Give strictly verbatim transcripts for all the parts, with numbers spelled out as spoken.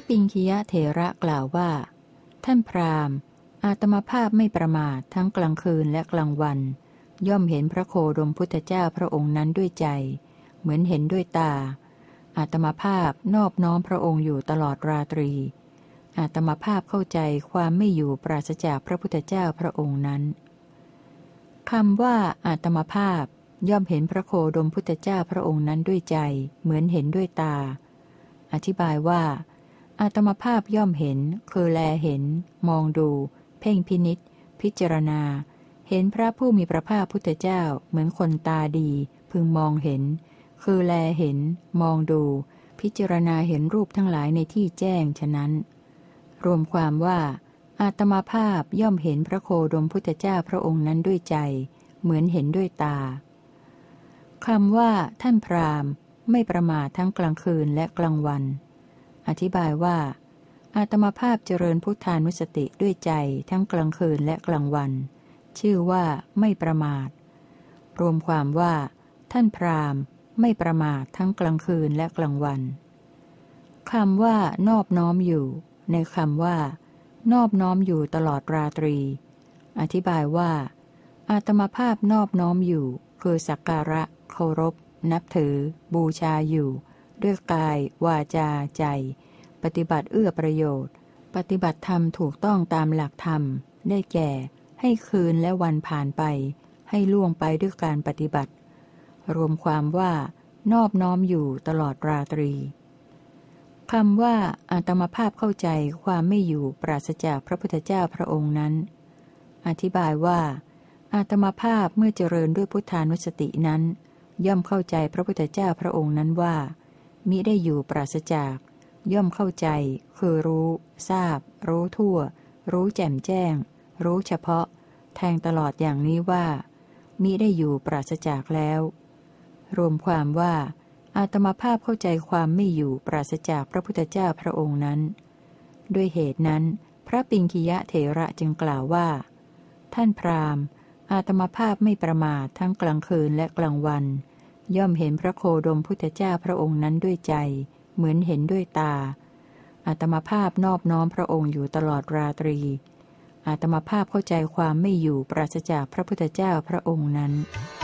ปิงคียะเถระกล่าวว่าท่านพราหมณ์อาตมาภาพไม่ประมาททั้งกลางคืนและกลางวันย่อมเห็นพระโคดมพุทธเจ้าพระองค์นั้นด้วยใจเหมือนเห็นด้วยตาอาตมาภาพนอบน้อมพระองค์อยู่ตลอดราตรีอาตมาภาพเข้าใจความไม่อยู่ปราศจากพระพุทธเจ้าพระองค์นั้นคำว่าอาตมาภาพย่อมเห็นพระโคดมพุทธเจ้าพระองค์นั้นด้วยใจเหมือนเห็นด้วยตาอธิบายว่าอาตมาภาพย่อมเห็นคือแลเห็นมองดูเพ่งพินิจพิจารณาเห็นพระผู้มีพระภาคพุทธเจ้าเหมือนคนตาดีพึงมองเห็นคือแลเห็นมองดูพิจารณาเห็นรูปทั้งหลายในที่แจ้งฉะนั้นรวมความว่าอาตมาภาพย่อมเห็นพระโคดมพุทธเจ้าพระองค์นั้นด้วยใจเหมือนเห็นด้วยตาคำว่าท่านพราหมณ์ไม่ประมาททั้งกลางคืนและกลางวันอธิบายว่าอาตมาภาพเจริญพุทธานุสติด้วยใจทั้งกลางคืนและกลางวันชื่อว่าไม่ประมาทรวมความว่าท่านพราหมณ์ไม่ประมาททั้งกลางคืนและกลางวันคำว่านอบน้อมอยู่ในคำว่านอบน้อมอยู่ตลอดราตรีอธิบายว่าอาตมาภาพนอบน้อมอยู่คือสักการะเคารพนับถือบูชาอยู่ด้วยกายวาจาใจปฏิบัติเอื้อประโยชน์ปฏิบัติธรรมถูกต้องตามหลักธรรมได้แก่ให้คืนและวันผ่านไปให้ล่วงไปด้วยการปฏิบัติรวมความว่านอบน้อมอยู่ตลอดราตรีคำว่าอาตมาภาพเข้าใจความไม่อยู่ปราศจากพระพุทธเจ้าพระองค์นั้นอธิบายว่าอาตมาภาพเมื่อเจริญด้วยพุทธานุสตินั้นย่อมเข้าใจพระพุทธเจ้าพระองค์นั้นว่ามิได้อยู่ปราศจากย่อมเข้าใจคือรู้ทราบรู้ทั่วรู้แจ่มแจ้งรู้เฉพาะแทงตลอดอย่างนี้ว่ามิได้อยู่ปราศจากแล้วรวมความว่าอาตมาภาพเข้าใจความไม่อยู่ปราศจากพระพุทธเจ้าพระองค์นั้นด้วยเหตุนั้นพระปิงคียะเถระจึงกล่าวว่าท่านพราหมณ์อาตมาภาพไม่ประมาททั้งกลางคืนและกลางวันย่อมเห็นพระโคดมพุทธเจ้าพระองค์นั้นด้วยใจเหมือนเห็นด้วยตาอาตมาภาพนอบน้อมพระองค์อยู่ตลอดราตรีอาตมาภาพเข้าใจความไม่อยู่ปราศจากพระพุทธเจ้าพระองค์นั้น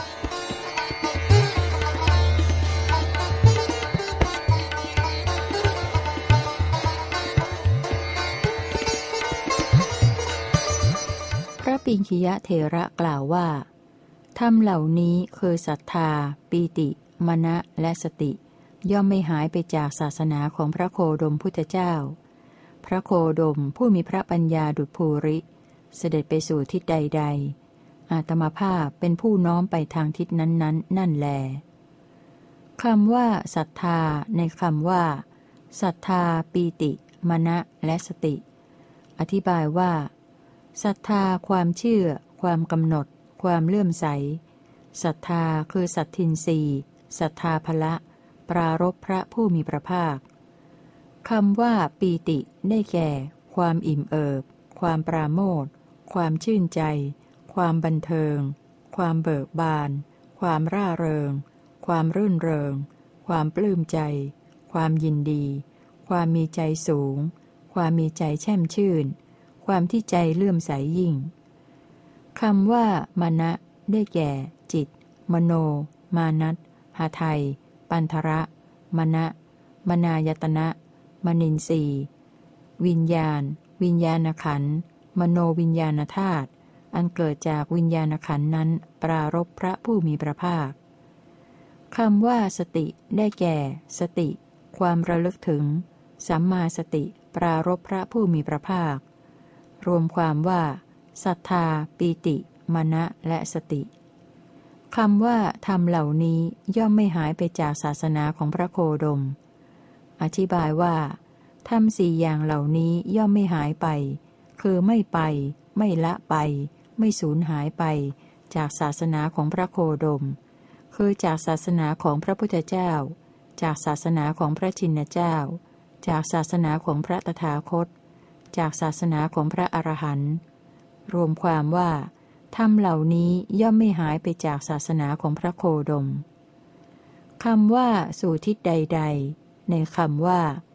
พระปิงคียะเถระกล่าวว่าธรรมเหล่านี้คือศรัทธาปีติมนะและสติย่อมไม่หายไปจากศาสนาของพระโคดมพุทธเจ้าพระโคดมผู้มีพระปัญญาดุจภูริเสด็จไปสู่ทิศใดๆอาตมาภาพเป็นผู้น้อมไปทางทิศนั้นๆ น, นั่นแลคำว่าศรัทธาในคำว่าศรัทธาปีติมนะและสติอธิบายว่าศรัทธาความเชื่อความกำหนดความเลื่อมใสศรัทธาคือสัตทินรีศรัทธาภละปรารภพระผู้มีพระภาคคำว่าปีติได้แก่ความอิ่มเอิบความปราโมทย์ความชื่นใจความบันเทิงความเบิกบานความร่าเริงความรื่นเริงความปลื้มใจความยินดีความมีใจสูงความมีใจแช่มชื่นความที่ใจเลื่อมใสยิ่งคำว่ามนะได้แก่จิตมโนมานัตหทัยปันทระมนะมนายตนะมนินทรีย์วิญญาณวิญญาณขันธ์มโนวิญญาณธาตุอันเกิดจากวิญญาณขันธ์นั้นปรารภพระผู้มีพระภาคคำว่าสติได้แก่สติความระลึกถึงสัมมาสติปรารภพระผู้มีพระภาครวมความว่าศรัทธาปีติมนะและสติคำว่าธรรมเหล่านี้ย่อมไม่หายไปจากศาสนาของพระโคดมอธิบายว่าธรรมสี่อย่างเหล่านี้ย่อมไม่หายไปคือไม่ไปไม่ละไปไม่สูญหายไปจากศาสนาของพระโคดมคือจากศาสนาของพระพุทธเจ้าจากศาสนาของพระชินเจ้าจากศาสนาของพระตถาคตจากศาสนาของพระอรหันต์รวมความว่าธรรมเหล่านี้ย่อมไม่หายไปจากศาสนาของพระโคดมคำว่าสู่ทิศใดๆในคำว่าพ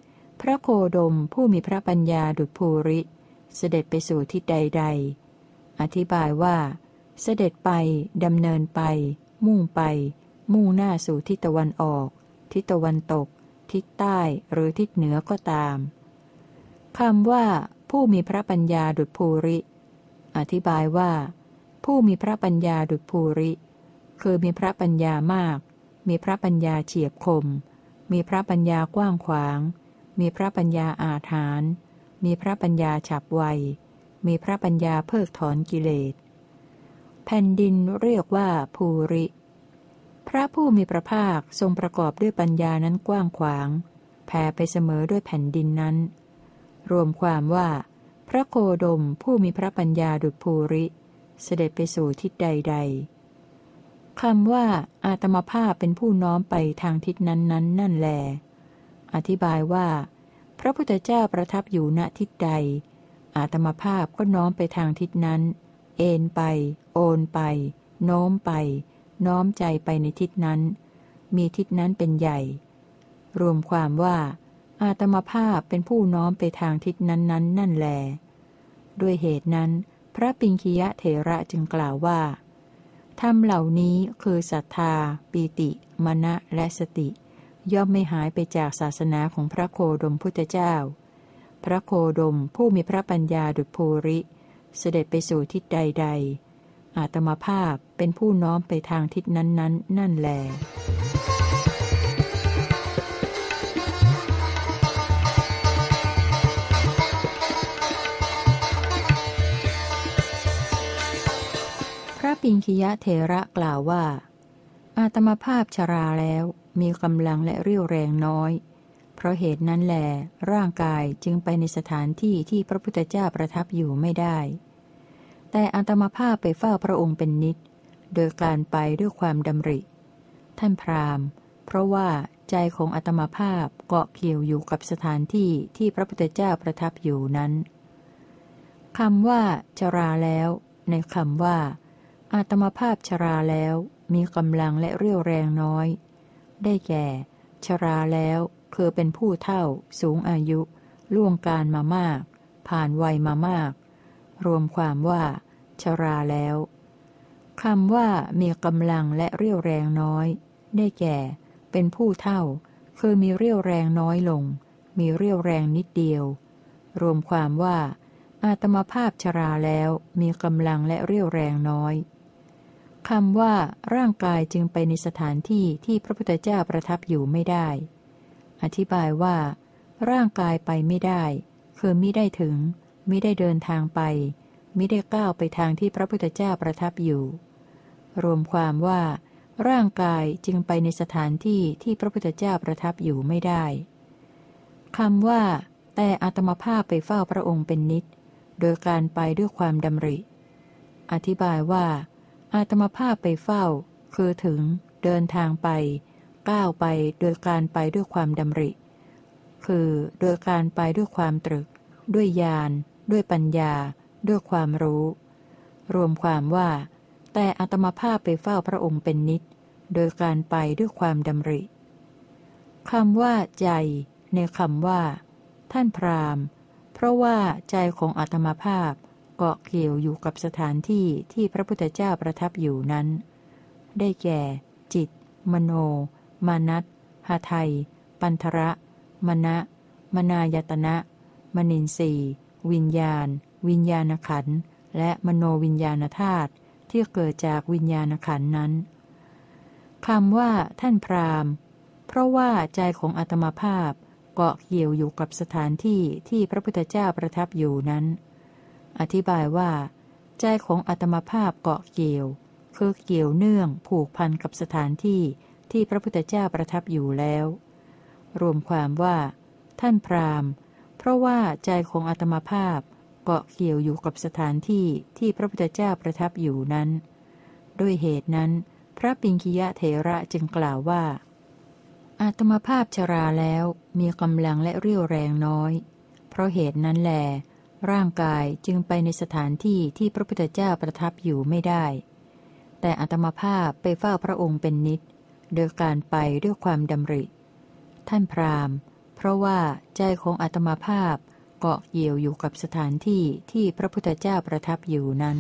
ระโคดมผู้มีพระปัญญาดุจภูริเสด็จไปสู่ทิศใดๆอธิบายว่าเสด็จไปดำเนินไปมุ่งไปมุ่งหน้าสู่ทิศตะวันออกทิศตะวันตกทิศใต้หรือทิศเหนือก็ตามคำว่าผู้มีพระปัญญาดุจภูริอธิบายว่าผู้มีพระปัญญาดุจภูริคือมีพระปัญญามากมีพระปัญญาเฉียบคมมีพระปัญญากว้างขวางมีพระปัญญาอาถรรพ์มีพระปัญญาฉับไวมีพระปัญญาเพิกถอนกิเลสแผ่นดินเรียกว่าภูริพระผู้มีพระภาคทรงประกอบด้วยปัญญานั้นกว้างขวางแผ่ไปเสมอด้วยแผ่นดินนั้นรวมความว่าพระโคดมผู้มีพระปัญญาดุจภูริเสด็จไปสู่ทิศใดๆคำว่าอาตมภาพเป็นผู้น้อมไปทางทิศนั้นนั้นนั่นแลอธิบายว่าพระพุทธเจ้าประทับอยู่ณทิศใดอาตมภาพก็น้อมไปทางทิศนั้นเอ็นไปโอนไปโน้มไปน้อมใจไปในทิศนั้นมีทิศนั้นเป็นใหญ่รวมความว่าอาตมภาพเป็นผู้น้อมไปทางทิศนั้นนั้นนั่นแลด้วยเหตุนั้นพระปิงคียะเถระจึงกล่าวว่าธรรมเหล่านี้คือศรัทธาปีติมนะและสติย่อมไม่หายไปจากศาสนาของพระโคดมพุทธเจ้าพระโคดมผู้มีพระปัญญาดุจภูริเสด็จไปสู่ทิศใดๆอาตมภาพเป็นผู้น้อมไปทางทิศนั้นๆนั่นแลพระปิงคียะเถระกล่าวว่าอาตมภาพชราแล้วมีกำลังและเรี่ยวแรงน้อยเพราะเหตุนั้นแลร่างกายจึงไปในสถานที่ที่พระพุทธเจ้าประทับอยู่ไม่ได้แต่อาตมภาพไปเฝ้าพระองค์เป็นนิจโดยการไปด้วยความดำริท่านพราหมณ์เพราะว่าใจของอาตมภาพเกาะเกี่ยวอยู่กับสถานที่ที่พระพุทธเจ้าประทับอยู่นั้นคำว่าชราแล้วในคำว่าอาตมภาพชราแล้วมีกำลังและเรี่ยวแรงน้อยได้แก่ชราแล้วคือเป็นผู้เฒ่าสูงอายุล่วงการมามากผ่านวัยมามากรวมความว่าชราแล้วคำว่ามีกำลังและเรี่ยวแรงน้อยได้แก่เป็นผู้เฒ่าคือมีเรี่ยวแรงน้อยลงมีเรี่ยวแรงนิดเดียวรวมความว่าอาตมภาพชราแล้วมีกำลังและเรี่ยวแรงน้อยคำว่าร่างกายจึงไปในสถานที่ที่พระพุทธเจ้าประทับอยู่ไม่ได้อธิบายว่าร่างกายไปไม่ได้คือมิได้ถึงมิได้เดินทางไปมิได้ก้าวไปทางที่พระพุทธเจ้าประทับอยู่รวมความว่าร่างกายจึงไปในสถานที่ที่พระพุทธเจ้าประทับอยู่ไม่ได้คำว่าแต่อาตมภาพไปเฝ้าพระองค์เป็นนิจโดยการไปด้วยความดำริอธิบายว่าอาตมภาพไปเฝ้าคือถึงเดินทางไปก้าวไปโดยการไปด้วยความดำริคือโดยการไปด้วยความตรึกด้วยญาณด้วยปัญญาด้วยความรู้รวมความว่าแต่อาตมภาพไปเฝ้าพระองค์เป็นนิจโดยการไปด้วยความดำริคำว่าใจในคำว่าท่านพราหมณ์เพราะว่าใจของอาตมภาพเกาะเกี่ยวอยู่กับสถานที่ที่พระพุทธเจ้าประทับอยู่นั้นได้แก่จิตมโนมานัสหทัยปันธระมณะมนายตนะมนินทรีย์วิญญาณวิญญาณขันธ์และมโนวิญญาณธาตุที่เกิดจากวิญญาณขันธ์นั้นคำว่าท่านพราหมณ์เพราะว่าใจของอาตมภาพเกาะเกี่ยวอยู่กับสถานที่ที่พระพุทธเจ้าประทับอยู่นั้นอธิบายว่าใจของอาตมภาพเกาะเกี่ยวคือเกี่ยวเนื่องผูกพันกับสถานที่ที่พระพุทธเจ้าประทับอยู่แล้วรวมความว่าท่านพราหมณ์เพราะว่าใจของอาตมภาพเกาะเกี่ยวอยู่กับสถานที่ที่พระพุทธเจ้าประทับอยู่นั้นด้วยเหตุนั้นพระปิงคียะเถระจึงกล่าวว่าอาตมภาพชราแล้วมีกำลังและเรี่ยวแรงน้อยเพราะเหตุนั้นแลร่างกายจึงไปในสถานที่ที่พระพุทธเจ้าประทับอยู่ไม่ได้แต่อาตมภาพไปเฝ้าพระองค์เป็นนิจโดยการไปด้วยความดำริท่านพราหมณ์เพราะว่าใจของอาตมาภาพเกาะเกี่ยวอยู่กับสถานที่ที่พระพุทธเจ้าประทับอยู่นั้น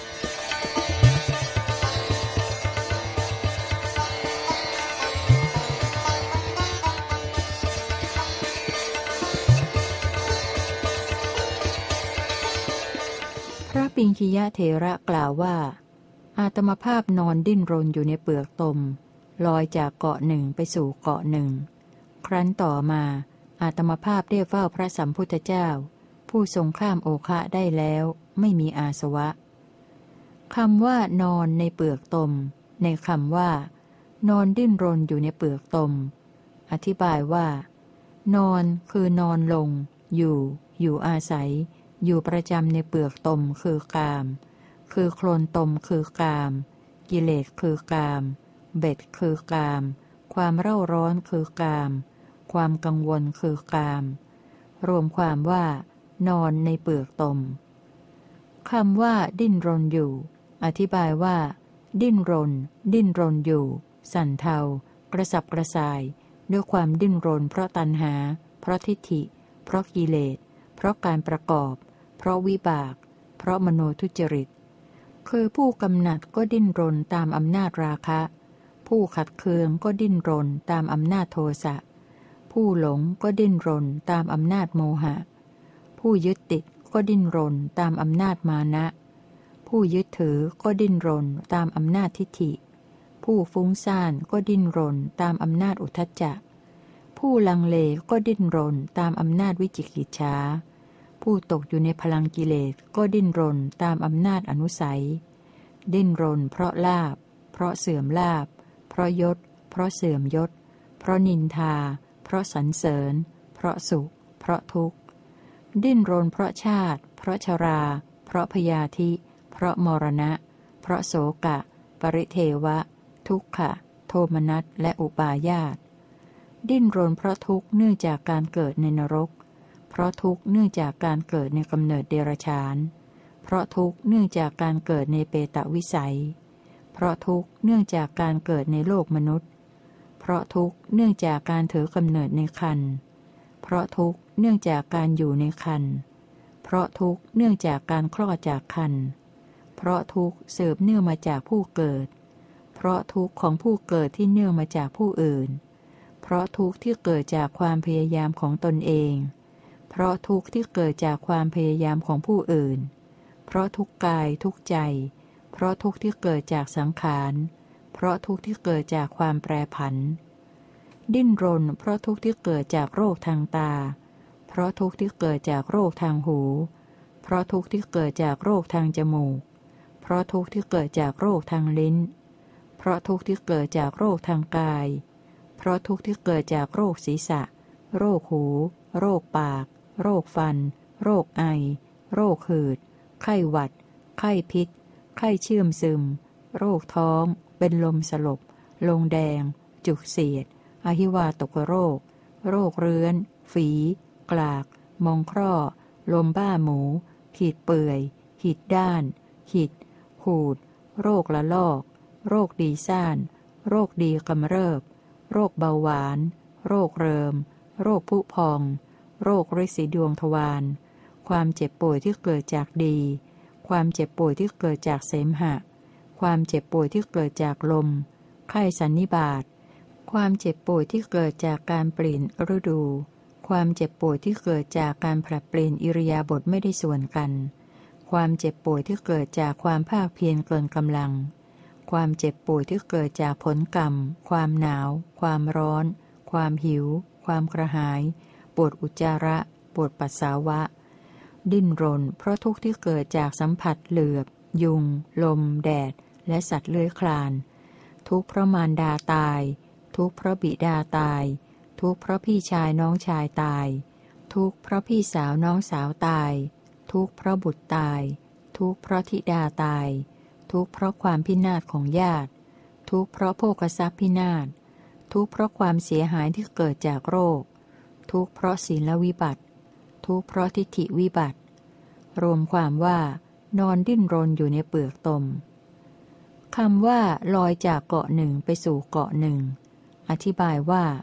พระปิงคิยะเถระกล่าวว่าอาตมาภาพนอนดิ้นรนอยู่ในเปลือกตมลอยจากเกาะหนึ่งไปสู่เกาะหนึ่งครั้นต่อมาอาตมาภาพได้เฝ้าพระสัมพุทธเจ้าผู้ทรงข้ามโอคะได้แล้วไม่มีอาสวะคำว่านอนในเปลือกตมในคำว่านอนดิ้นรนอยู่ในเปลือกตมอธิบายว่านอนคือนอนลงอยู่อยู่อาศัยอยู่ประจำในเปลือกตมคือกามคือโคลนตมคือกามกิเลสคือกามเบ็ดคือกามความเร่าร้อนคือกามความกังวลคือกามรวมความว่านอนในเปลือกตมคำว่าดิ้นรนอยู่อธิบายว่าดิ้นรนดิ้นรนอยู่สั่นเทากระสับกระส่ายด้วยความดิ้นรนเพราะตัณหาเพราะทิฏฐิเพราะกิเลสเพราะการประกอบเพราะวิบากเพราะมโนทุจริตคือผู้กำหนัดก็ดิ้นรนตามอำนาจราคะผู้ขัดเคืองก็ดิ้นรนตามอำนาจโทสะผู้หลงก็ดิ้นรนตามอำนาจโมหะผู้ยึดติดก็ดิ้นรนตามอำนาจมานะผู้ยึดถือก็ดิ้นรนตามอำนาจทิฏฐิผู้ฟุ้งซ่านก็ดิ้นรนตามอำนาจอุทธัจจะผู้ลังเลก็ดิ้นรนตามอำนาจวิจิกิจฉาผู้ตกอยู่ในพลังกิเลสก็ดิ้นรนตามอำนาจอนุสัยดิ้นรนเพราะลาภเพราะเสื่อมลาภเพราะยศเพราะเสื่อมยศเพราะนินทาเพราะสรรเสริญเพราะสุขเพราะทุกข์ดิ้นรนเพราะชาติเพราะชราเพราะพยาธิเพราะมรณะเพราะโศกะปริเทวะทุกขะโทมนัสและอุปาญาตดิ้นรนเพราะทุกข์เนื่องจากการเกิดในนรกเพราะทุกข์เนื่องจากการเกิดในกำเนิดเดรัจฉานเพราะทุกข์เนื่องจากการเกิดในเปตวิสัยเพราะทุกข์เนื่องจากการเกิดในโลกมนุษย์เพราะทุกข์เนื่องจากการถือกำเนิดในครรภ์เพราะทุกข์เนื่องจากการอยู่ในครรภ์เพราะทุกข์เนื่องจากการคลอดจากครรภ์เพราะทุกข์สืบเนื่องมาจากผู้เกิดเพราะทุกข์ของผู้เกิดที่เนื่องมาจากผู้อื่นเพราะทุกข์ที่เกิดจากความพยายามของตนเองเพราะทุกข์ที่เกิดจากความพยายามของผู้อื่นเพราะทุกข์กายทุกข์ใจเพราะทุกข์ที่เกิดจากสังขารเพราะทุกข์ที่เกิดจากความแปรผันดิ้นรนเพราะทุกข์ที่เกิดจากโรคทางตาเพราะทุกข์ที่เกิดจากโรคทางหูเพราะทุกข์ที่เกิดจากโรคทางจมูกเพราะทุกข์ที่เกิดจากโรคทางลิ้นเพราะทุกข์ที่เกิดจากโรคทางกายเพราะทุกข์ที่เกิดจากโรคศีรษะโรคหูโรคปากโรคฟันโรคไอโรคหืดไข้หวัดไข้พิษไข้เชื่อมซึมโรคท้องเป็นลมสลบลงแดงจุกเสียดอหิวาตกโรคโรคเรื้อนฝีกลากมองคร่อลมบ้าหมูขีดเปื่อยขีดด้านขีดหูดโรคละลอกโรคดีซ่านโรคดีกำเริบโรคเบาหวานโรคเริมโรคผุพองโรคฤทธิ์สีดวงทวารความเจ็บป่วยที่เกิดจากดีความเจ็บป่วยที่เกิดจากเสมหะความเจ็บป่วยที่เกิดจากลมไข้สันนิบาตความเจ็บป่วยที่เกิดจากการเปลี่ยนฤดูความเจ็บป่วยที่เกิดจากการผลัดเปลี่ยนอิริยาบถไม่ได้ส่วนกันความเจ็บป่วยที่เกิดจากความภาคเพียรเกินกำลังความเจ็บป่วยที่เกิดจากผลกรรมความหนาวความร้อนความหิวความกระหายปวดอุจจาระปวดปัสสาวะดิ้นรนเพราะทุกข์ที่เกิดจากสัมผัสเหลือบยุงลมแดดและสัตว์เลื้อยคลานทุกข์เพราะมารดาตายทุกข์เพราะบิดาตายทุกข์เพราะพี่ชายน้องชายตายทุกข์เพราะพี่สาวน้องสาวตายทุกข์เพราะบุตรตายทุกข์เพราะธิดาตายทุกข์เพราะความพินาศของญาติทุกข์เพราะโภคทรัพย์พินาศทุกข์เพราะความเสียหายที่เกิดจากโรคทุกข์เพราะศีลวิบัติทุกข์เพราะทิฏฐิวิบัติรวมความว่านอนดิ้นรนอยู่ในเปลือกตมคำว่าลอยจากเกาะหนึ่งไปสู่เกาะหนึ่งอธิบายว่า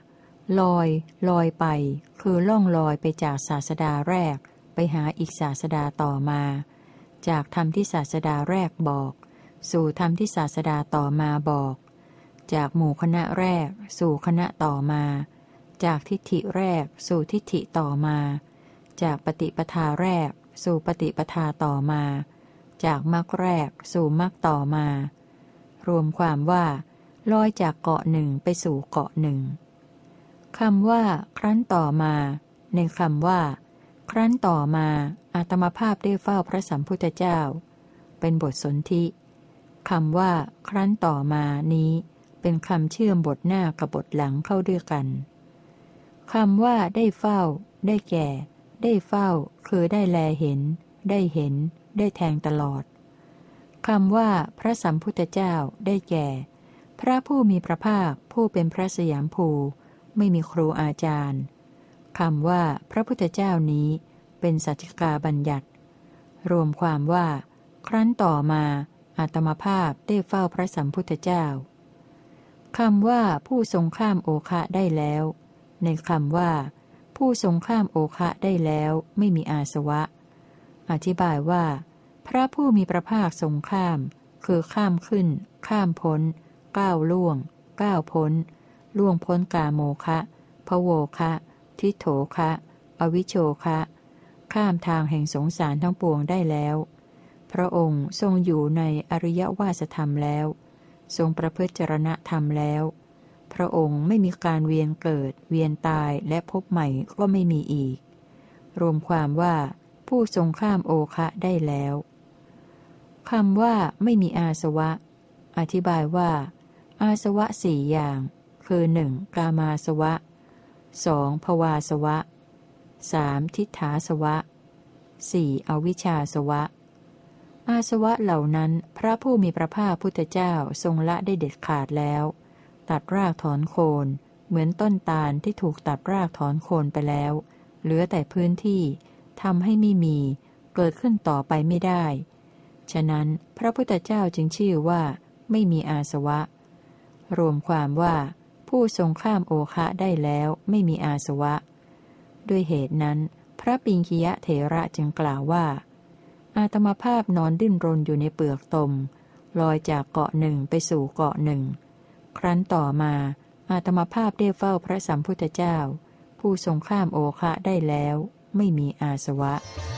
ลอยลอยไปคือล่องลอยไปจากศาสดาแรกไปหาอีกศาสดาต่อมาจากธรรมที่ศาสดาแรกบอกสู่ธรรมที่ศาสดาต่อมาบอกจากหมู่คณะแรกสู่คณะต่อมาจากทิฏฐิแรกสู่ทิฏฐิต่อมาจากปฏิปทาแรกสู่ปฏิปทาต่อมาจากมรรคแรกสู่มรรคต่อมารวมความว่าลอยจากเกาะหนึ่งไปสู่เกาะหนึ่งคำว่าครั้นต่อมาในคำว่าครั้นต่อมาอาตมาภาพได้เฝ้าพระสัมพุทธเจ้าเป็นบทสนธิคำว่าครั้นต่อมานี้เป็นคำเชื่อมบทหน้ากับบทหลังเข้าด้วยกันคำว่าได้เฝ้าได้แก่ได้เฝ้าคือได้แลเห็นได้เห็นได้แทงตลอดคำว่าพระสัมพุทธเจ้าได้แก่พระผู้มีพระภาคผู้เป็นพระสยามภูไม่มีครูอาจารย์คำว่าพระพุทธเจ้านี้เป็นสัจจิกาบัญญัติรวมความว่าครั้นต่อมาอาตมาภาพได้เฝ้าพระสัมพุทธเจ้าคำว่าผู้ทรงข้ามโอคะได้แล้วในคำว่าผู้ทรงข้ามโอคะได้แล้วไม่มีอาสวะอธิบายว่าพระผู้มีพระภาคทรงข้ามคือข้ามขึ้นข้ามพ้นก้าวล่วงก้าวพ้นล่วงพ้นกาโมคะภโวคะทิโถคะอวิโชคะข้ามทางแห่งสงสารทั้งปวงได้แล้วพระองค์ทรงอยู่ในอริยวาสธรรมแล้วทรงประพฤติจรณธรรมแล้วพระองค์ไม่มีการเวียนเกิดเวียนตายและพบใหม่ก็ไม่มีอีกรวมความว่าผู้ทรงข้ามโอคะได้แล้วคำว่าไม่มีอาสวะอธิบายว่าอาสวะสี่อย่างคือหนึ่งกามาสวะสองภวาสวะสามทิฏฐาสวะสี่อวิชชาสวะอาสวะเหล่านั้นพระผู้มีพระภาคพุทธเจ้าทรงละได้เด็ดขาดแล้วตัดรากถอนโคนเหมือนต้นตาลที่ถูกตัดรากถอนโคนไปแล้วเหลือแต่พื้นที่ทำให้ไม่มีเกิดขึ้นต่อไปไม่ได้ฉะนั้นพระพุทธเจ้าจึงชื่อว่าไม่มีอาสวะรวมความว่าผู้ทรงข้ามโอคะได้แล้วไม่มีอาสวะด้วยเหตุนั้นพระปิงคิยะเถระจึงกล่าวว่าอาตมาภาพนอนดิ้นรนอยู่ในเปลือกตมลอยจากเกาะหนึ่งไปสู่เกาะหนึ่งครั้นต่อมาอาตมาภาพได้เฝ้าพระสัมพุทธเจ้าผู้ทรงข้ามโอคะได้แล้วไม่มีอาสวะ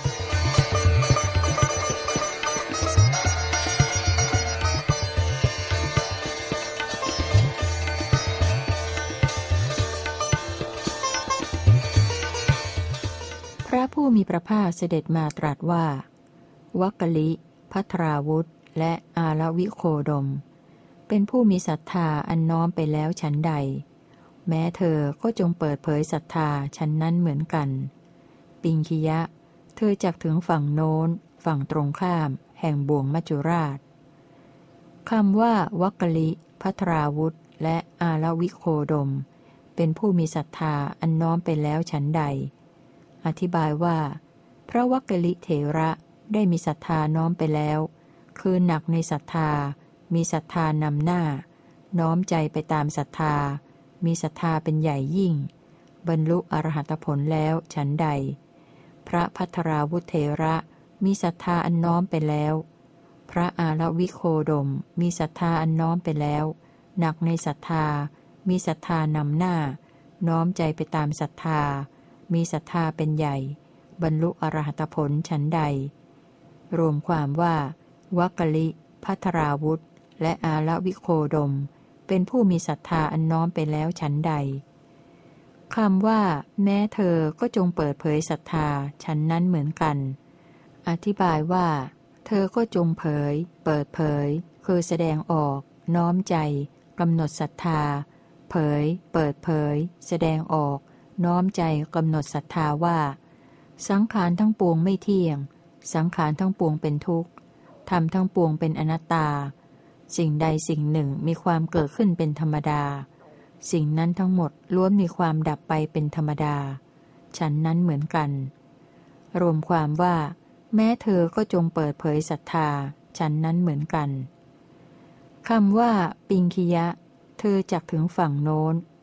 พระผู้มีพระภาคเสด็จมาตรัสว่าวักกลิภัทราวุธและอาลวิโคดมเป็นผู้มีศรัทธาอันน้อมไปแล้วฉันใดแม้เธอก็จงเปิดเผยศรัทธาฉันนั้นเหมือนกันปิงคิยะเธอจักถึงฝั่งโน้นฝั่งตรงข้ามแห่งบ่วงมัจจุราชคำว่าวักกลิภัทราวุธและอาลวิโคดมเป็นผู้มีศรัทธาอันน้อมไปแล้วฉันใดอธิบายว่าพระวักกลิเถระได้มีศรัทธาน้อมไปแล้วคือหนักในศรัทธามีศรัทธานำหน้าน้อมใจไปตามศรัทธามีศรัทธาเป็นใหญ่ยิ่งบรรลุอรหัตผลแล้วฉันใดพระภัทราวุธเถระมีศรัทธาอันน้อมไปแล้วพระอาลวิโคดมมีศรัทธาอันน้อมไปแล้วหนักในศรัทธามีศรัทธานำหน้าน้อมใจไปตามศรัทธามีศรัทธาเป็นใหญ่บรรลุอรหัตผลฉันใดรวมความว่าวักกลิภัทราวุธและอาลวิโคดมเป็นผู้มีศรัทธาอันน้อมไปแล้วฉันใดคำว่าแม้เธอก็จงเปิดเผยศรัทธาฉันนั้นเหมือนกันอธิบายว่าเธอก็จงเผยเปิดเผยคือแสดงออกน้อมใจกำหนดศรัทธาเผยเปิดเผยแสดงออกน้อมใจกำหนดศรัทธาว่าสังขารทั้งปวงไม่เที่ยงสังขารทั้งปวงเป็นทุกข์ธรรมทั้งปวงเป็นอนัตตาสิ่งใดสิ่งหนึ่งมีความเกิดขึ้นเป็นธรรมดาสิ่งนั้นทั้งหมดล้วนมีความดับไปเป็นธรรมดาฉันนั้นเหมือนกันรวมความว่าแม้เธอก็จงเปิดเผยศรัทธาฉันนั้นเหมือนกันคำว่าปิงคิยะเธอจักถึงฝั่งโน้น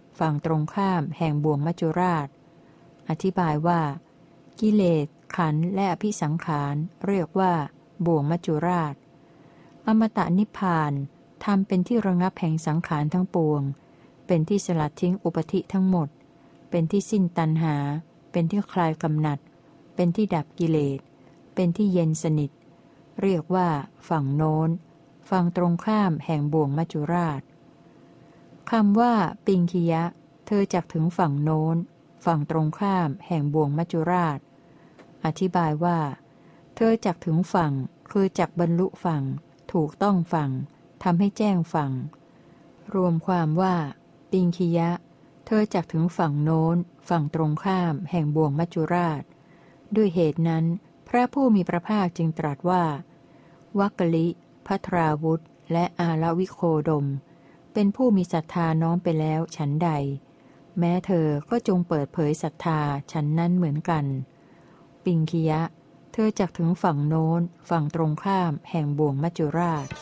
ฝั่งตรงข้ามแห่งบ่วงมัจจุราชอธิบายว่ากิเลสขันธ์และอภิสังขารเรียกว่าบ่วงมัจจุราชอมตะนิพพานทำเป็นที่ระงับแห่งสังขารทั้งปวงเป็นที่สลัดทิ้งอุปธิทั้งหมดเป็นที่สิ้นตัณหาเป็นที่คลายกำหนัดเป็นที่ดับกิเลสเป็นที่เย็นสนิทเรียกว่าฝั่งโน้นฝั่งตรงข้ามแห่งบ่วงมัจจุราชคำว่าปิงคิยะเธอจักถึงฝั่งโน้นฝั่งตรงข้ามแห่งบ่วงมัจจุราชอธิบายว่าเธอจักถึงฝั่งคือจักบรรลุฝั่งถูกต้องฝั่งทำให้แจ้งฝั่งรวมความว่าปิงคิยะเธอจักถึงฝั่งโน้นฝั่งตรงข้ามแห่งบ่วงมัจจุราชด้วยเหตุนั้นพระผู้มีพระภาคจึงตรัสว่าวักกลิภัทราวุธและอาลวิโคดมเป็นผู้มีศรัทธาน้อมไปแล้วฉันใดแม้เธอก็จงเปิดเผยศรัทธาฉันนั้นเหมือนกันปิงคิยะเธอจักถึงฝั่งโน้นฝั่งตรงข้ามแห่งบ่วงมัจจุราช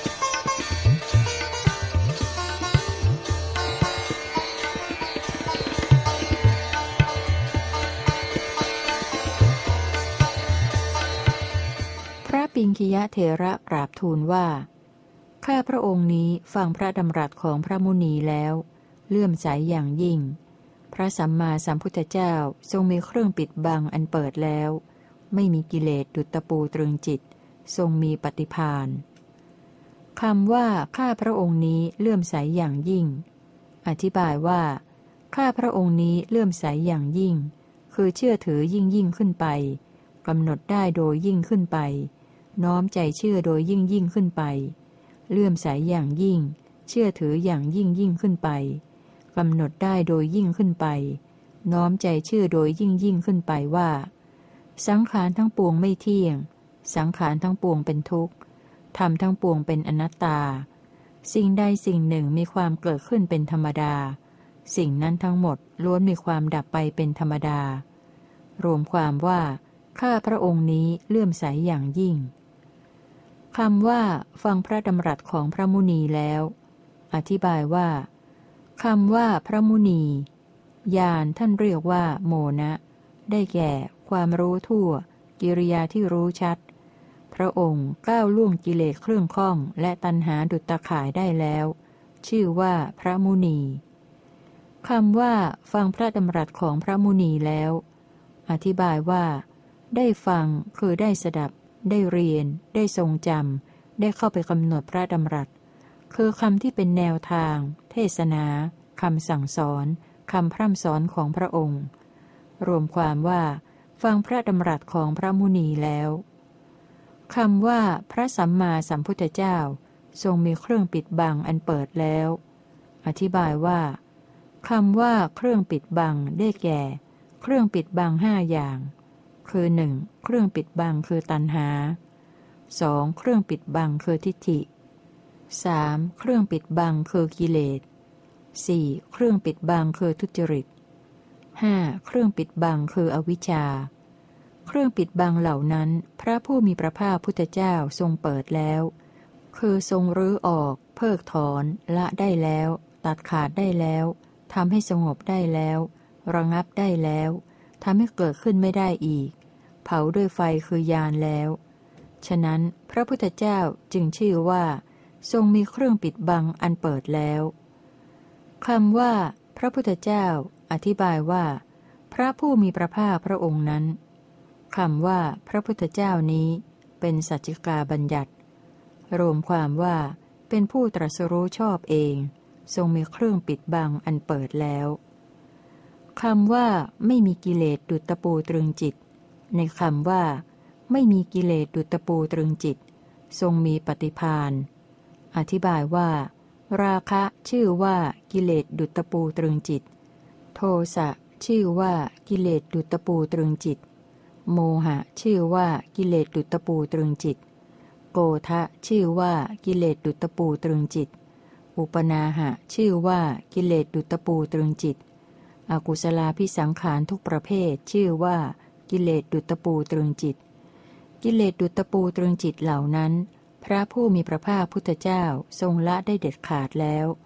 พระปิงคิยะเถระกราบทูลว่าข้าพระองค์นี้ฟังพระดำรัสของพระมุนีแล้วเลื่อมใสอย่างยิ่งพระสัมมาสัมพุทธเจ้าทรงมีเครื่องปิดบังอันเปิดแล้วไม่มีกิเลสดุจตะปูตรึงจิตทรงมีปฏิภาณคำว่าข้าพระองค์นี้เลื่อมใสอย่างยิ่งอธิบายว่าข้าพระองค์นี้เลื่อมใสอย่างยิ่งคือเชื่อถือยิ่งยิ่งขึ้นไปกำหนดได้โดยยิ่งขึ้นไปน้อมใจเชื่อโดยยิ่งยิ่งขึ้นไปเลื่อมใสอย่างยิ่งเชื่อถืออย่างยิ่งยิ่งขึ้นไปกำหนดได้โดยยิ่งขึ้นไปน้อมใจเชื่อโดยยิ่งยิ่งขึ้นไปว่าสังขารทั้งปวงไม่เที่ยงสังขารทั้งปวงเป็นทุกข์ธรรมทั้งปวงเป็นอนัตตาสิ่งใดสิ่งหนึ่งมีความเกิดขึ้นเป็นธรรมดาสิ่งนั้นทั้งหมดล้วนมีความดับไปเป็นธรรมดารวมความว่าข้าพระองค์นี้เลื่อมใสอย่างยิ่งคำว่าฟังพระดำรัสของพระมุนีแล้วอธิบายว่าคำว่าพระมุนีญาณท่านเรียกว่าโมนะได้แก่ความรู้ทั่วกิริยาที่รู้ชัดพระองค์ก้าวล่วงกิเลสเครื่องข้องและตัณหาดุจตาข่ายได้แล้วชื่อว่าพระมุนีคำว่าฟังพระดำรัสของพระมุนีแล้วอธิบายว่าได้ฟังคือได้สดับได้เรียนได้ทรงจำได้เข้าไปกำหนดพระดำรัสคือคำที่เป็นแนวทางเทศนาคำสั่งสอนคำพร่ำสอนของพระองค์รวมความว่าฟังพระดำรัสของพระมุนีแล้วคำว่าพระสัมมาสัมพุทธเจ้าทรงมีเครื่องปิดบังอันเปิดแล้วอธิบายว่าคำว่าเครื่องปิดบังได้แก่เครื่องปิดบังห้าอย่างคือหนึ่งเครื่องปิดบังคือตัณหาสองเครื่องปิดบังคือทิฏฐิสามเครื่องปิดบังคือกิเลสสี่เครื่องปิดบังคือทุจริตห้าเครื่องปิดบังคืออวิชชาเครื่องปิดบังเหล่านั้นพระผู้มีพระภาคพุทธเจ้าทรงเปิดแล้วคือทรงรื้อออกเพิกถอนละได้แล้วตัดขาดได้แล้วทำให้สงบได้แล้วระงับได้แล้วทำให้เกิดขึ้นไม่ได้อีกเผาด้วยไฟคือญาณแล้วฉะนั้นพระพุทธเจ้าจึงชื่อว่าทรงมีเครื่องปิดบังอันเปิดแล้วคำว่าพระพุทธเจ้าอธิบายว่าพระผู้มีพระภาคพระองค์นั้นคำว่าพระพุทธเจ้านี้เป็นสัจจิกาบัญญัติรวมความว่าเป็นผู้ตรัสรู้ชอบเองทรงมีเครื่องปิดบังอันเปิดแล้วคำว่าไม่มีกิเลสดุจตะปูตรึงจิตในคำว่าไม่มีกิเลสดุจตะปูตรึงจิตทรงมีปฏิภาณอธิบายว่าราคะชื่อว่ากิเลสดุจตะปูตรึงจิตโทสะชื่อว่ากิเลสดุจตะปูตรึงจิตโมหะชื่อว่ากิเลสดุจตะปูตรึงจิตโกฏะชื่อว่ากิเลสดุจตะปูตรึงจิตอุปนาหะชื่อว่ากิเลสดุจตะปูตรึงจิตอกุศลาภิสังขารทุกประเภทชื่อว่ากิเลสดุจตะปูตรึงจิตกิเลสดุจตะปูตรึงจิตเหล่านั้นพระผู้มีพระภาคพุทธเจ้าทรงละได้เด็ดขาดแล้ว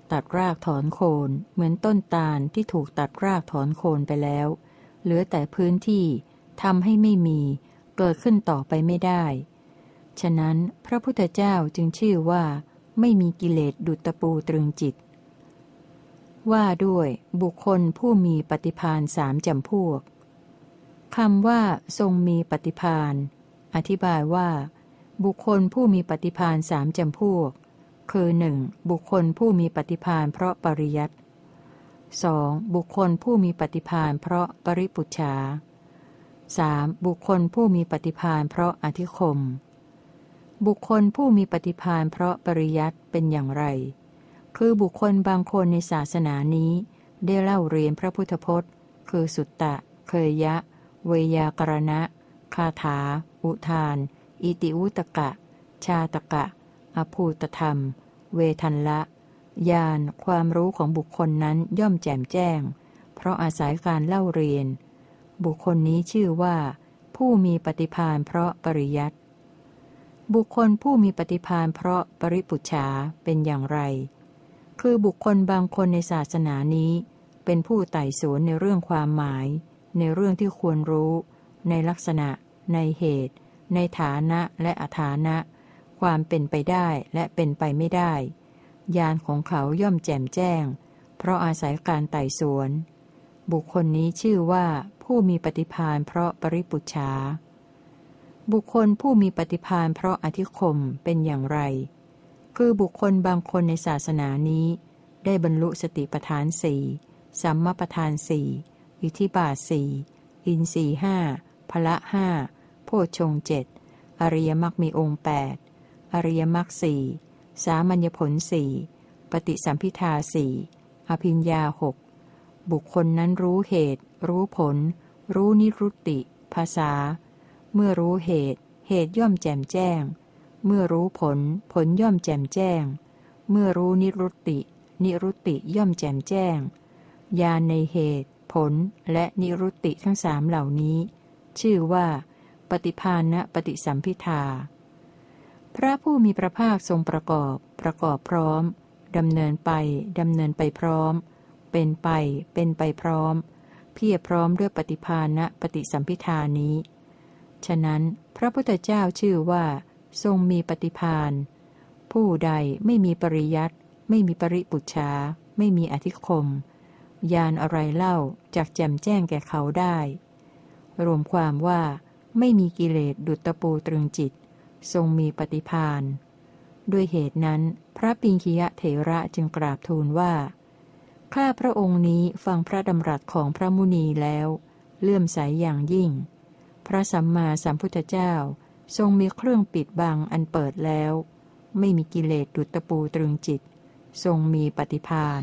ตัดรากถอนโคนเหมือนต้นตาลที่ถูกตัดรากถอนโคนไปแล้วเหลือแต่พื้นที่ทำให้ไม่มีเกิดขึ้นต่อไปไม่ได้ฉะนั้นพระพุทธเจ้าจึงชื่อว่าไม่มีกิเลสดุจตะปูตรึงจิตว่าด้วยบุคคลผู้มีปฏิภาณสามจำพวกคำว่าทรงมีปฏิภาณอธิบายว่าบุคคลผู้มีปฏิภาณสามจำพวกคือหนึ่งบุคคลผู้มีปฏิภาณเพราะปริยัติ สอง บุคคลผู้มีปฏิภาณเพราะปริปุจฉา สาม บุคคลผู้มีปฏิภาณเพราะอธิคมบุคคลผู้มีปฏิภาณเพราะปริยัติเป็นอย่างไรคือบุคคลบางคนในศาสนานี้ได้เล่าเรียนพระพุทธพจน์คือสุตตะเคยยะเวยากรณะคาถาอุทานอิติวุตกะชาตกะอภูตธรรมเวทันละญาณความรู้ของบุคคลนั้นย่อมแจ่มแจ้งเพราะอาศัยการเล่าเรียนบุคคลนี้ชื่อว่าผู้มีปฏิภาณเพราะปริยัติบุคคลผู้มีปฏิภาณเพราะปริปุจฉาเป็นอย่างไรคือบุคคลบางคนในศาสนานี้เป็นผู้ไต่สวนในเรื่องความหมายในเรื่องที่ควรรู้ในลักษณะในเหตุในฐานะและอฐานะความเป็นไปได้และเป็นไปไม่ได้ญาณของเขาย่อมแจ่มแจ้งเพราะอาศัยการไต่สวนบุคคลนี้ชื่อว่าผู้มีปฏิภาณเพราะปริปุจฉาบุคคลผู้มีปฏิภาณเพราะอธิคมเป็นอย่างไรคือบุคคลบางคนในศาสนานี้ได้บรรลุสติปัฏฐานสี่สัมมาปัฏฐานสี่อิทธิบาทสี่อินทรีย์ห้าพละห้าโพชฌงค์เจ็ดอริยมรรคมีองค์แปดอริยมรรคสี่สามัญญผลสี่ปฏิสัมภิทาสี่อภิญญาหกบุคคลนั้นรู้เหตุรู้ผลรู้นิรุตติภาษาเมื่อรู้เหตุเหตุย่อมแจ่มแจ้งเมื่อรู้ผลผลย่อมแจ่มแจ้งเมื่อรู้นิรุตตินิรุตติย่อมแจ่มแจ้งญาณในเหตุผลและนิรุตติทั้งสามเหล่านี้ชื่อว่าปฏิภาณปฏิสัมภิทาพระผู้มีพระภาคทรงประกอบประกอบพร้อมดำเนินไปดำเนินไปพร้อมเป็นไปเป็นไปพร้อมเพียรพร้อมด้วยปฏิภาณปฏิสัมภิทานี้ฉะนั้นพระพุทธเจ้าชื่อว่าทรงมีปฏิภาณผู้ใดไม่มีปริยัติไม่มีปริปุจฉาไม่มีอธิคมญาณอะไรเล่าจักแจ่มแจ้งแก่เขาได้รวมความว่าไม่มีกิเลสดุจตะปูตรึงจิตทรงมีปฏิภาณด้วยเหตุนั้นพระปิงคียเถระจึงกราบทูลว่าข้าพระองค์นี้ฟังพระดำรัสของพระมุนีแล้วเลื่อมใสอย่างยิ่งพระสัมมาสัมพุทธเจ้าทรงมีเครื่องปิดบังอันเปิดแล้วไม่มีกิเลสดุจตะปูตรึงจิตทรงมีปฏิภาณ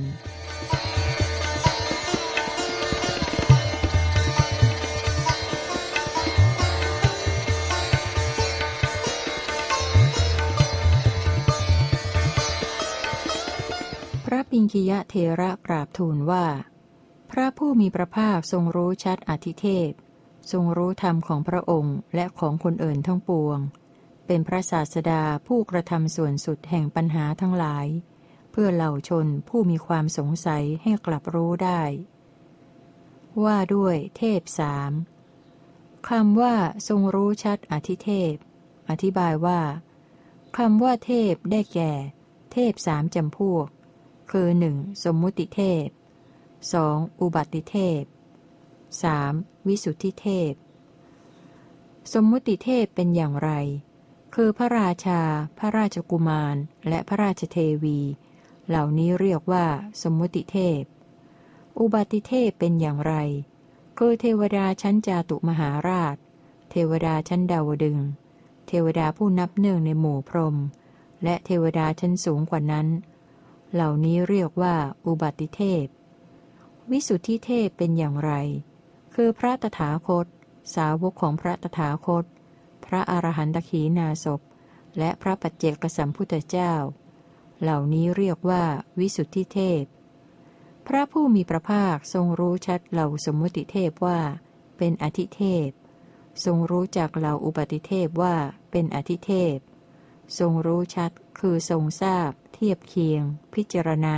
พระปิงคียเถระกราบทูลว่าพระผู้มีพระภาคทรงรู้ชัดอธิเทศทรงรู้ธรรมของพระองค์และของคนอื่นทั้งปวงเป็นพระศาสดาผู้กระทำส่วนสุดแห่งปัญหาทั้งหลายเพื่อเหล่าชนผู้มีความสงสัยให้กลับรู้ได้ว่าด้วยเทพสามคำว่าทรงรู้ชัดอธิเทพอธิบายว่าคำว่าเทพได้แก่เทพสามจำพวกคือหนึ่งสมมุติเทพ สอง อุบัติเทพ สาม วิสุทธิเทพสมมุติเทพเป็นอย่างไรคือพระราชาพระราชกุมารและพระราชเทวีเหล่านี้เรียกว่าสมมุติเทพอุบัติเทพเป็นอย่างไรคือเทวดาชั้นจาตุมหาราชเทวดาชั้นดาวดึงส์เทวดาผู้นับเนื่องในหมู่พรหมและเทวดาชั้นสูงกว่านั้นเหล่านี้เรียกว่าอุบัติเทพวิสุทธิเทพเป็นอย่างไรคือพระตถาคตสาวกของพระตถาคตพระอรหันตขีณาสพและพระปัจเจกสัมพุทธเจ้าเหล่านี้เรียกว่าวิสุทธิเทพพระผู้มีพระภาคทรงรู้ชัดเหล่าสมมุติเทพว่าเป็นอธิเทพทรงรู้จักเหล่าอุบัติเทพว่าเป็นอธิเทพทรงรู้ชัดคือทรงทราบเทียบเคียงพิจารณา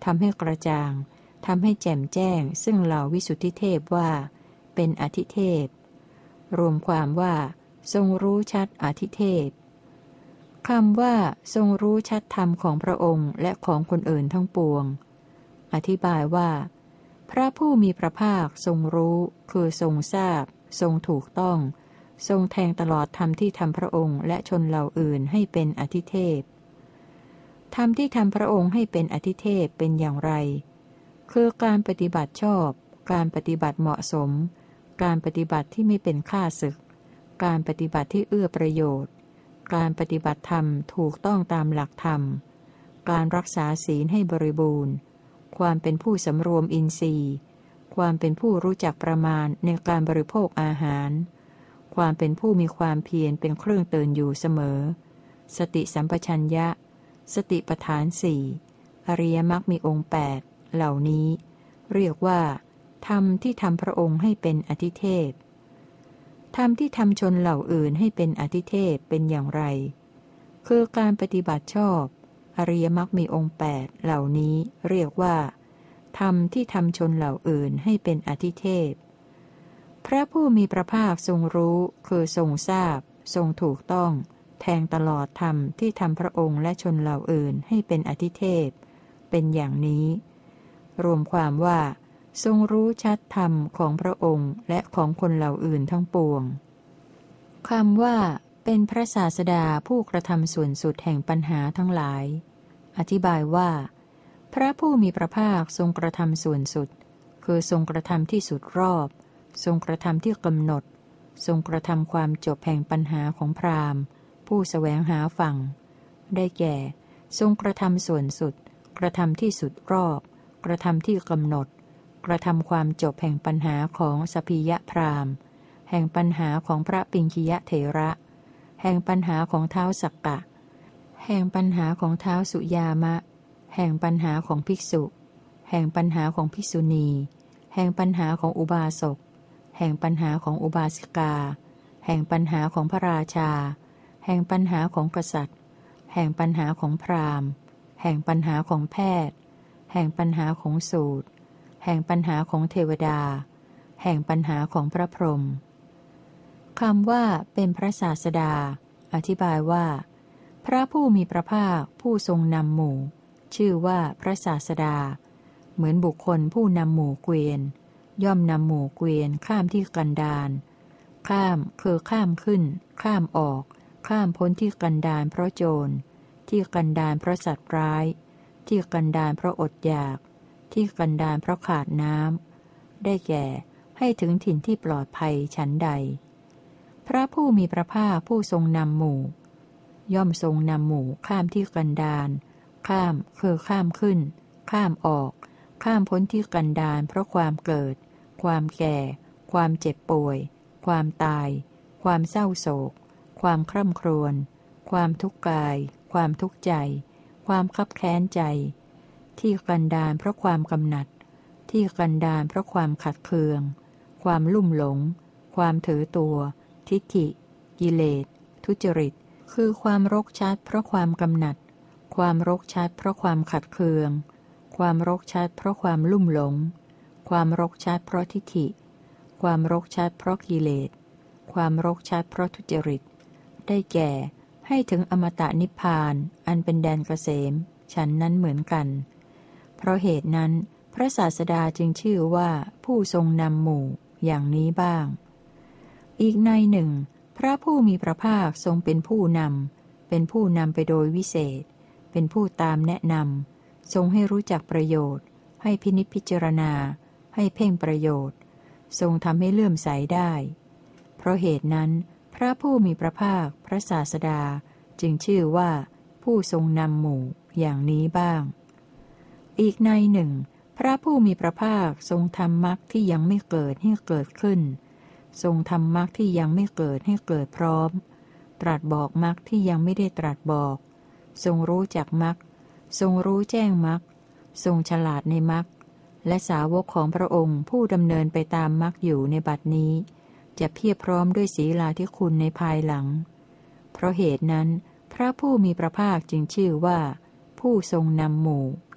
ทำให้กระจ่างทำให้แจ่มแจ้งซึ่งเหล่าวิสุทธิเทพว่าเป็นอธิเทพรวมความว่าทรงรู้ชัดอธิเทพคำว่าทรงรู้ชัดธรรมของพระองค์และของคนอื่นทั้งปวงอธิบายว่าพระผู้มีพระภาคทรงรู้คือทรงทราบทรงถูกต้องทรงแทงตลอดธรรมที่ทำพระองค์และชนเหล่าอื่นให้เป็นอธิเทพธรรมที่ทำพระองค์ให้เป็นอธิเทพเป็นอย่างไรคือการปฏิบัติชอบการปฏิบัติเหมาะสมการปฏิบัติที่ไม่เป็นข้าศึกการปฏิบัติที่เอื้อประโยชน์การปฏิบัติธรรมถูกต้องตามหลักธรรมการรักษาศีลให้บริบูรณ์ความเป็นผู้สำรวมอินทรีย์ความเป็นผู้รู้จักประมาณในการบริโภคอาหารความเป็นผู้มีความเพียรเป็นเครื่องเตือนอยู่เสมอสติสัมปชัญญะสติปัฏฐานสี่อริยมรรคมีองค์แปดเหล่านี้เรียกว่าธรรมที่ทำพระองค์ให้เป็นอธิเทพธรรมที่ทำชนเหล่าอื่นให้เป็นอธิเทพเป็นอย่างไรคือการปฏิบัติชอบอริยมรรคมีองค์แปดเหล่านี้เรียกว่าธรรมที่ทำชนเหล่าอื่นให้เป็นอธิเทพพระผู้มีพระภาคทรงรู้คือทรงทราบทรงถูกต้องแทงตลอดธรรมที่ทำพระองค์และชนเหล่าอื่นให้เป็นอธิเทพเป็นอย่างนี้รวมความว่าทรงรู้ชัดธรรมของพระองค์และของคนเหล่าอื่นทั้งปวงคำว่าเป็นพระศาสดาผู้กระทำส่วนสุดแห่งปัญหาทั้งหลายอธิบายว่าพระผู้มีพระภาคทรงกระทำส่วนสุดคือทรงกระทำที่สุดรอบทรงกระทำที่กำหนดทรงกระทำความจบแห่งปัญหาของพราหมณ์ผู้แสวงหาฝั่งได้แก่ทรงกระทำส่วนสุดกระทำที่สุดรอบกระทำที่กำหนดกระทำความจบแห่งปัญหาของสพิยะพราหมณ์แห่งปัญหาของพระปิงคิยะเถระแห่งปัญหาของท้าวสักกะแห่งปัญหาของท้าวสุยามะแห่งปัญหาของภิกษุแห่งปัญหาของภิกษุณีแห่งปัญหาของอุบาสกแห่งปัญหาของอุบาสิกาแห่งปัญหาของพระราชาแห่งปัญหาของกษัตริย์แห่งปัญหาของพราหมณ์แห่งปัญหาของแพทย์แห่งปัญหาของสูตรแห่งปัญหาของเทวดาแห่งปัญหาของพระพรหมคำว่าเป็นพระศาสดาอธิบายว่าพระผู้มีพระภาคผู้ทรงนำหมู่ชื่อว่าพระศาสดาเหมือนบุคคลผู้นำหมู่เกวียนย่อมนำหมู่เกวียนข้ามที่กันดารข้ามคือข้ามขึ้นข้ามออกข้ามพ้นที่กันดารเพราะโจรที่กันดารเพราะสัตว์ร้ายที่กันดารเพราะอดอยากที่กันดารเพราะขาดน้ำได้แก่ให้ถึงถิ่นที่ปลอดภัยฉันใดพระผู้มีพระภาคผู้ทรงนำหมู่ย่อมทรงนำหมู่ข้ามที่กันดารข้ามคือข้ามขึ้นข้ามออกข้ามพ้นที่กันดารเพราะความเกิดความแก่ความเจ็บป่วยความตายความเศร้าโศกความคร่ำครวญความทุกข์กายความทุกข์ใจความคับแค้นใจที่กันดารเพราะความกำหนัดที่กันดารเพราะความขัดเคืองความลุ่มหลงความถือตัวทิฏฐิกิเลสทุจริตคือความรกชัดเพราะความกำหนัดความรกชัดเพราะความขัดเคืองความรกชัดเพราะความลุ่มหลงความรกชัดเพราะทิฏฐิความรกชัดเพราะกิเลสความรกชัดเพราะทุจริตได้แก่ให้ถึงอมตะนิพพานอันเป็นแดนเกษมฉันนั้นเหมือนกันเพราะเหตุนั้นพระศาสดาจึงชื่อว่าผู้ทรงนำหมู่อย่างนี้บ้างอีกในหนึ่งพระผู้มีพระภาคทรงเป็นผู้นำเป็นผู้นำไปโดยวิเศษเป็นผู้ตามแนะนำทรงให้รู้จักประโยชน์ให้พินิจพิจารณาให้เพ่งประโยชน์ทรงทำให้เลื่อมใสได้เพราะเหตุนั้นพระผู้มีพระภาคพระศาสดาจึงชื่อว่าผู้ทรงนำหมู่อย่างนี้บ้างอีกในหนึ่งพระผู้มีพระภาคทรงทำมรรคที่ยังไม่เกิดให้เกิดขึ้นทรงทำมรรคที่ยังไม่เกิดให้เกิดพร้อมตรัสบอกมรรคที่ยังไม่ได้ตรัสบอกทรงรู้จักมรรคทรงรู้แจ้งมรรคทรงฉลาดในมรรคและสาวกของพระองค์ผู้ดำเนินไปตามมรรคอยู่ในบัดนี้จะเพียบพร้อมด้วยศีลาธิคุณในภายหลังเพราะเหตุนั้นพระผู้มีพระภาคจึงชื่อว่าผู้ทรงนำหมู่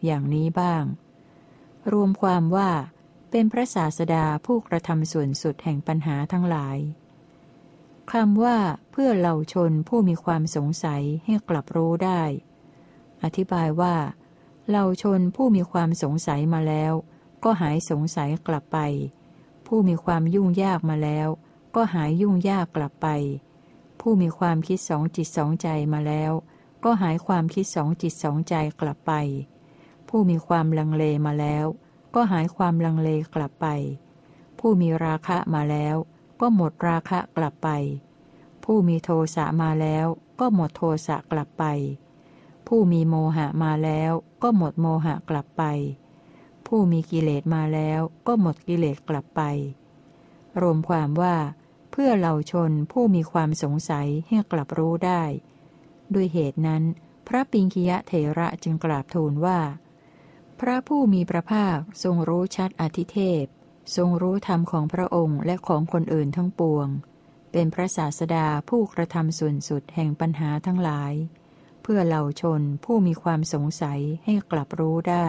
อย่างนี้บ้างรวมความว่าเป็นพระศาสดาผู้กระทำส่วนสุดแห่งปัญหาทั้งหลายคำว่าเพื่อเหล่าชนผู้มีความสงสัยให้กลับรู้ได้อธิบายว่าเหล่าชนผู้มีความสงสัยมาแล้วก็หายสงสัยกลับไปผู้มีความยุ่งยากมาแล้วก็หายยุ่งยากกลับไปผู้มีความคิดสองจิตสองใจมาแล้วก็หายความคิดสองจิตสองใจกลับไปผู้มีความลังเลมาแล้วก็หายความลังเลกลับไปผู้มีราคะมาแล้วก็หมดราคะกลับไปผู้มีโทสะมาแล้วก็หมดโทสะกลับไปผู้มีโมหะมาแล้วก็หมดโมหะกลับไปผู้มีกิเลสมาแล้วก็หมดกิเลสกลับไปรวมความว่าเพื่อเหล่าชนผู้มีความสงสัยให้กลับรู้ได้ด้วยเหตุนั้นพระปิงคิยะเถระจึงกราบทูลว่าพระผู้มีพระภาคทรงรู้ชัดอธิเทพทรงรู้ธรรมของพระองค์และของคนอื่นทั้งปวงเป็นพระศาสดาผู้กระทำส่วนสุดแห่งปัญหาทั้งหลายเพื่อเหล่าชนผู้มีความสงสัยให้กลับรู้ได้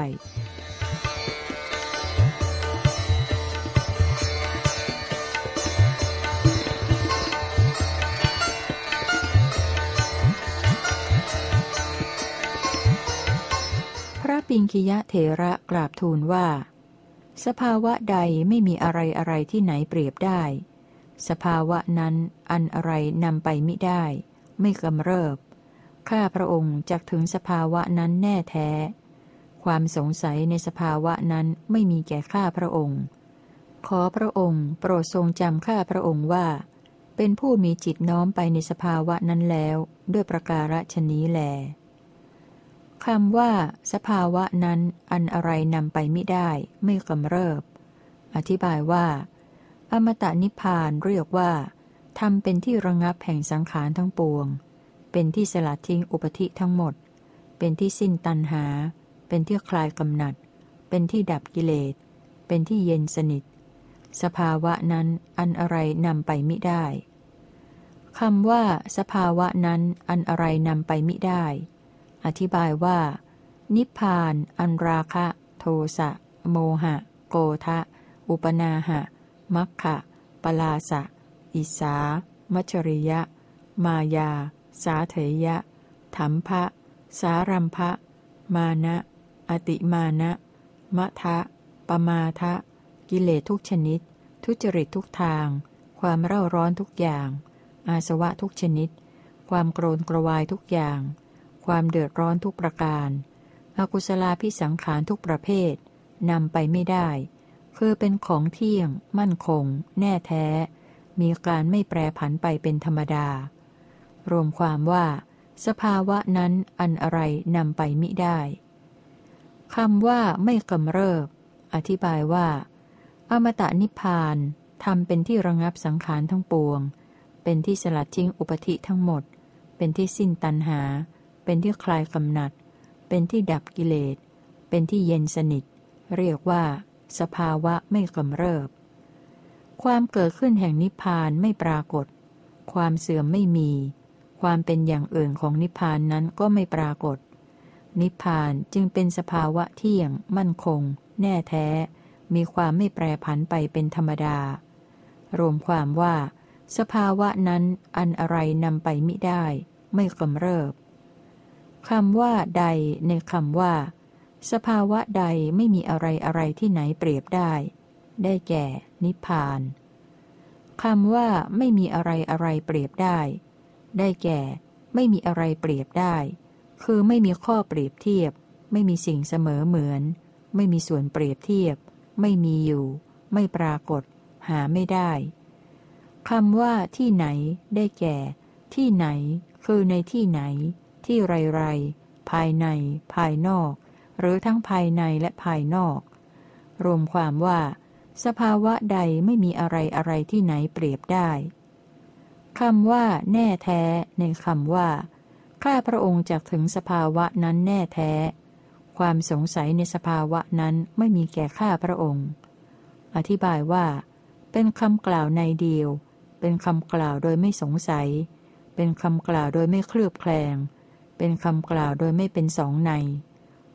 พระปิงคิยะเถระกราบทูลว่าสภาวะใดไม่มีอะไรอะไรที่ไหนเปรียบได้สภาวะนั้นอันอะไรนำไปมิได้ไม่กำเริบข้าพระองค์จักถึงสภาวะนั้นแน่แท้ความสงสัยในสภาวะนั้นไม่มีแก่ข้าพระองค์ขอพระองค์โปรดทรงจำข้าพระองค์ว่าเป็นผู้มีจิตน้อมไปในสภาวะนั้นแล้วด้วยประการฉนี้แลคำว่าสภาวะนั้นอันอะไรนำไปมิได้ไม่กำเริบอธิบายว่าอมตะนิพพานเรียกว่าทำเป็นที่ระงับแห่งสังขารทั้งปวงเป็นที่สลัดทิ้งอุปธิทั้งหมดเป็นที่สิ้นตัณหาเป็นที่คลายกำหนัดเป็นที่ดับกิเลสเป็นที่เย็นสนิทสภาวะนั้นอันอะไรนำไปมิได้คำว่าสภาวะนั้นอันอะไรนำไปมิได้อธิบายว่านิพพานอันราคะโทสะโมหะโกทะอุปนาหะมัคคะปลาสะอิสามัจฉริยะมายาสาเถยะถัมภะสารัมภะมานะอติมานะมะทะปมาทะกิเลสทุกชนิดทุจริตทุกทางความเร่าร้อนทุกอย่างอาสวะทุกชนิดความโกรธกระวายทุกอย่างความเดือดร้อนทุกประการอกุศลาภิสังขารทุกประเภทนำไปไม่ได้คือเป็นของเที่ยงมั่นคงแน่แท้มีการไม่แปรผันไปเป็นธรรมดารวมความว่าสภาวะนั้นอันอะไรนำไปมิได้คำว่าไม่กำเริบอธิบายว่าอมตะนิพพานทำเป็นที่ระงับสังขารทั้งปวงเป็นที่สลัดทิ้งอุปธิทั้งหมดเป็นที่สิ้นตัณหาเป็นที่คลายกำหนัดเป็นที่ดับกิเลสเป็นที่เย็นสนิทเรียกว่าสภาวะไม่กำเริบความเกิดขึ้นแห่งนิพพานไม่ปรากฏความเสื่อมไม่มีความเป็นอย่างอื่นของนิพพานนั้นก็ไม่ปรากฏนิพพานจึงเป็นสภาวะเที่ยงมั่นคงแน่แท้มีความไม่แปรผันไปเป็นธรรมดารวมความว่าสภาวะนั้นอันอะไรนำไปมิได้ไม่กำเริบคำว่าใดในคำว่าสภาวะใดไม่มีอะไรอะไรที่ไหนเปรียบได้ได้แก่นิพพานคำว่าไม่มีอะไรอะไรเปรียบได้ได้แก่ไม่มีอะไรเปรียบได้คือไม่มีข้อเปรียบเทียบไม่มีสิ่งเสมอเหมือนไม่มีส่วนเปรียบเทียบไม่มีอยู่ไม่ปรากฏหาไม่ได้คำว่าที่ไหนได้แก่ที่ไหนคือในที่ไหนที่ไรไรภายในภายนอกหรือทั้งภายในและภายนอกรวมความว่าสภาวะใดไม่มีอะไรอะไรที่ไหนเปรียบได้คำว่าแน่แท้ในคำว่าข้าพระองค์จักถึงสภาวะนั้นแน่แท้ความสงสัยในสภาวะนั้นไม่มีแก่ข้าพระองค์อธิบายว่าเป็นคำกล่าวในเดียวเป็นคำกล่าวโดยไม่สงสัยเป็นคำกล่าวโดยไม่เคลือบแคลงเป็นคำกล่าวโดยไม่เป็นสองใน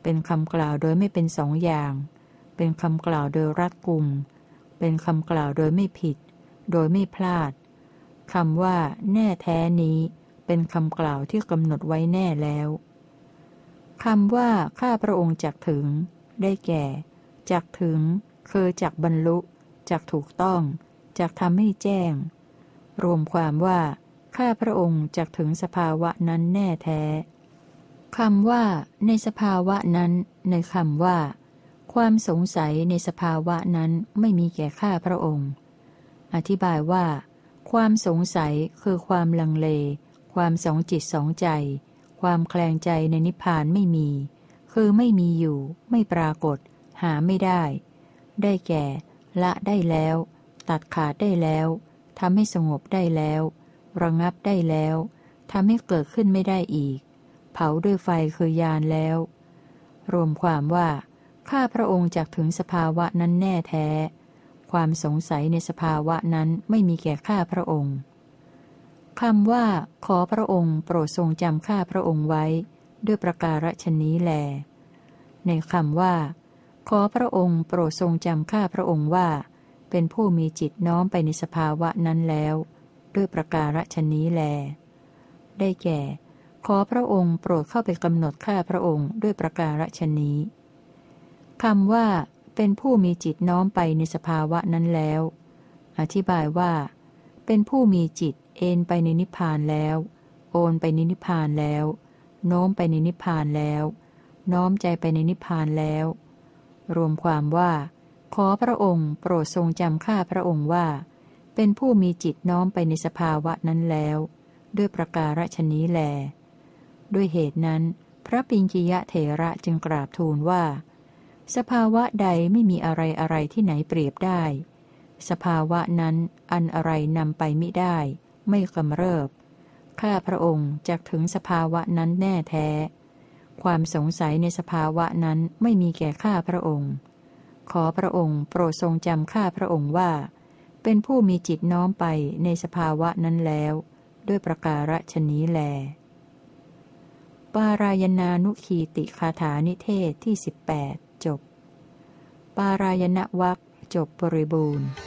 เป็นคำกล่าวโดยไม่เป็นสองอย่าง เป็นคำกล่าวโดยรัดกุมเป็นคำกล่าวโดยไม่ผิดโดยไม่พลาดคำว่าแน่แท้นี้เป็นคำกล่าวที่กำหนดไว้แน่แล้วคำว่าข้าพระองค์จักถึงได้แก่จักถึงคือจักบรรลุจักถูกต้องจักทำให้แจ้งรวมความว่าข้าพระองค์จักถึงสภาวะนั้นแน่แท้คำว่าในสภาวะนั้นในคำว่าความสงสัยในสภาวะนั้นไม่มีแก่ข้าพระองค์อธิบายว่าความสงสัยคือความลังเลความสองจิตสองใจความแคลงใจในนิพพานไม่มีคือไม่มีอยู่ไม่ปรากฏหาไม่ได้ได้แก่ละได้แล้วตัดขาดได้แล้วทำให้สงบได้แล้วระงับได้แล้วทำให้เกิดขึ้นไม่ได้อีกเผาด้วยไฟคือยานแล้วรวมความว่าข้าพระองค์จักถึงสภาวะนั้นแน่แท้ความสงสัยในสภาวะนั้นไม่มีแก่ข้าพระองค์คำว่าขอพระองค์โปรดทรงจำข้าพระองค์ไว้ด้วยประการฉนี้แลในคำว่าขอพระองค์โปรดทรงจำข้าพระองค์ว่าเป็นผู้มีจิตน้อมไปในสภาวะนั้นแล้วด้วยประการฉนี้แลได้แก่ขอพระองค์โปรดเข้าไปกำหนดข้าพระองค์ด้วยประการฉนี้คำว่าเป็นผู้มีจิตน้อมไปในสภาวะนั้นแล้วอธิบายว่าเป็นผู้มีจิตเอนไปในนิพพานแล้วโอนไปในนิพพานแล้วโน้มไปในนิพพานแล้วน้อมใจไปในนิพพานแล้วรวมความว่าขอพระองค์โปรดทรงจำข้าพระองค์ว่าเป็นผู้มีจิตน้อมไปในสภาวะนั้นแล้วด้วยประการฉนี้แลด้วยเหตุนั้นพระปิญจิยะเถระจึงกราบทูลว่าสภาวะใดไม่มีอะไรอะไรที่ไหนเปรียบได้สภาวะนั้นอันอะไรนำไปมิได้ไม่กำเริบข้าพระองค์จักถึงสภาวะนั้นแน่แท้ความสงสัยในสภาวะนั้นไม่มีแก่ข้าพระองค์ขอพระองค์โปรดทรงจำข้าพระองค์ว่าเป็นผู้มีจิตน้อมไปในสภาวะนั้นแล้วด้วยประการฉนี้แลปารายณานุขีติคาถานิเทศที่สิบแปดจบปารายณวรรคจบบริบูรณ์